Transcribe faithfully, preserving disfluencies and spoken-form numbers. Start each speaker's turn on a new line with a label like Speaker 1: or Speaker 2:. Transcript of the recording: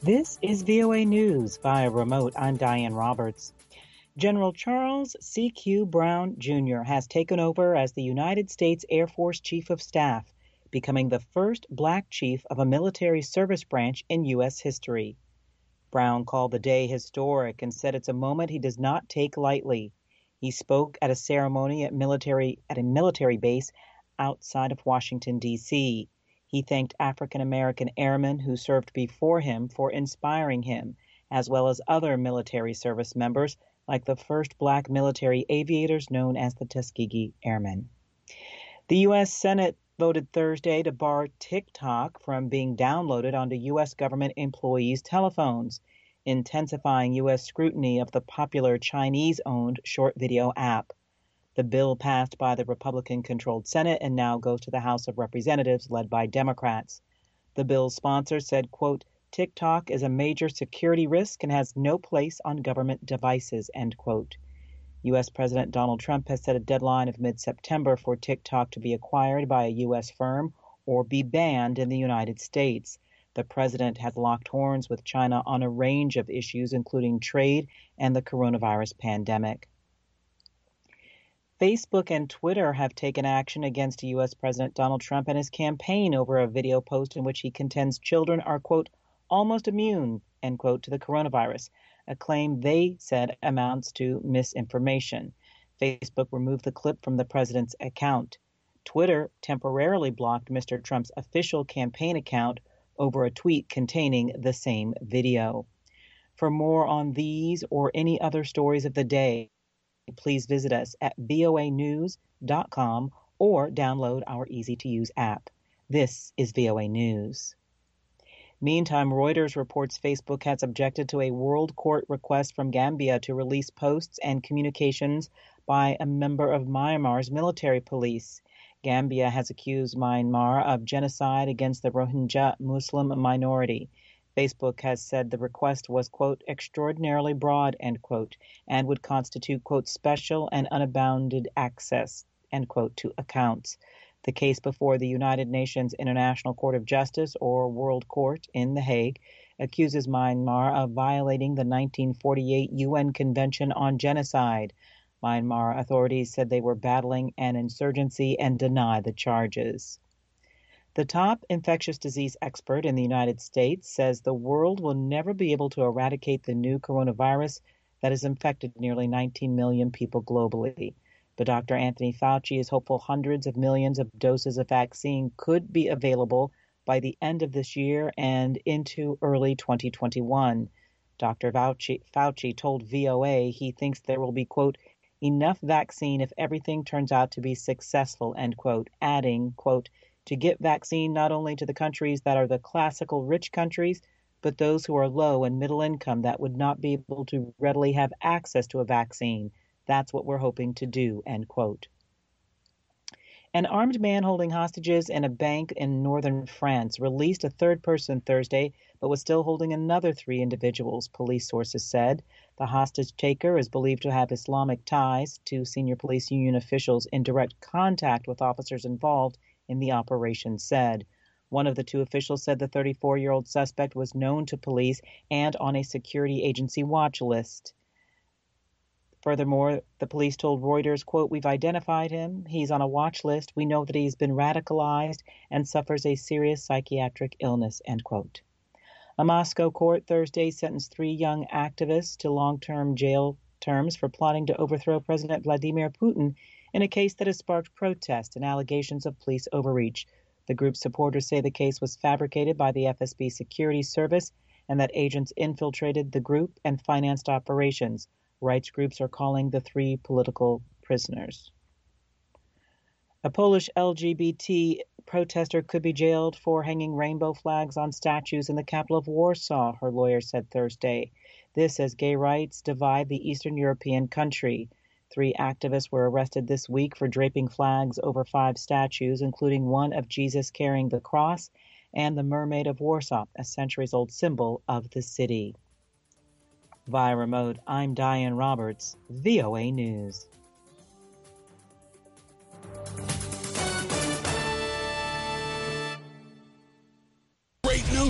Speaker 1: This is V O A News via remote. I'm Diane Roberts. General Charles C Q Brown Junior has taken over as the United States Air Force Chief of Staff, becoming the first black chief of a military service branch in U S history. Brown called the day historic and said it's a moment he does not take lightly. He spoke at a ceremony at military at a military base outside of Washington, D C He thanked African-American airmen who served before him for inspiring him, as well as other military service members like the first black military aviators known as the Tuskegee Airmen. The U S Senate voted Thursday to bar TikTok from being downloaded onto U S government employees' telephones, intensifying U S scrutiny of the popular Chinese-owned short video app. The bill passed by the Republican-controlled Senate and now goes to the House of Representatives led by Democrats. The bill's sponsor said, quote, TikTok is a major security risk and has no place on government devices, end quote. U S President Donald Trump has set a deadline of mid-September for TikTok to be acquired by a U S firm or be banned in the United States. The president has locked horns with China on a range of issues, including trade and the coronavirus pandemic. Facebook and Twitter have taken action against U S President Donald Trump and his campaign over a video post in which he contends children are, quote, almost immune, end quote, to the coronavirus, a claim they said amounts to misinformation. Facebook removed the clip from the president's account. Twitter temporarily blocked Mister Trump's official campaign account over a tweet containing the same video. For more on these or any other stories of the day, please visit us at voa news dot com or download our easy-to-use app. This is V O A News. Meantime, Reuters reports Facebook has objected to a world court request from Gambia to release posts and communications by a member of Myanmar's military police. Gambia has accused Myanmar of genocide against the Rohingya Muslim minority. Facebook has said the request was, quote, extraordinarily broad, end quote, and would constitute, quote, special and unbounded access, end quote, to accounts. The case before the United Nations International Court of Justice, or World Court, in The Hague, accuses Myanmar of violating the nineteen forty-eight U N Convention on Genocide. Myanmar authorities said they were battling an insurgency and deny the charges. The top infectious disease expert in the United States says the world will never be able to eradicate the new coronavirus that has infected nearly nineteen million people globally. But Doctor Anthony Fauci is hopeful hundreds of millions of doses of vaccine could be available by the end of this year and into early twenty twenty-one. Doctor Fauci, Fauci told V O A he thinks there will be, quote, enough vaccine if everything turns out to be successful, end quote, adding, quote, to get vaccine not only to the countries that are the classical rich countries, but those who are low and middle income that would not be able to readily have access to a vaccine. That's what we're hoping to do, end quote. An armed man holding hostages in a bank in northern France released a third person Thursday, but was still holding another three individuals, police sources said. The hostage taker is believed to have Islamic ties to senior police union officials in direct contact with officers involved in the operation said. One of the two officials said the thirty-four-year-old suspect was known to police and on a security agency watch list. Furthermore, the police told Reuters, quote, we've identified him. He's on a watch list. We know that he's been radicalized and suffers a serious psychiatric illness, end quote. A Moscow court Thursday sentenced three young activists to long-term jail terms for plotting to overthrow President Vladimir Putin in a case that has sparked protests and allegations of police overreach. The group's supporters say the case was fabricated by the F S B security service and that agents infiltrated the group and financed operations. Rights groups are calling the three political prisoners. A Polish L G B T protester could be jailed for hanging rainbow flags on statues in the capital of Warsaw, her lawyer said Thursday. This as gay rights divide the Eastern European country. Three activists were arrested this week for draping flags over five statues, including one of Jesus carrying the cross and the Mermaid of Warsaw, a centuries-old symbol of the city. Via remote, I'm Diane Roberts, V O A News.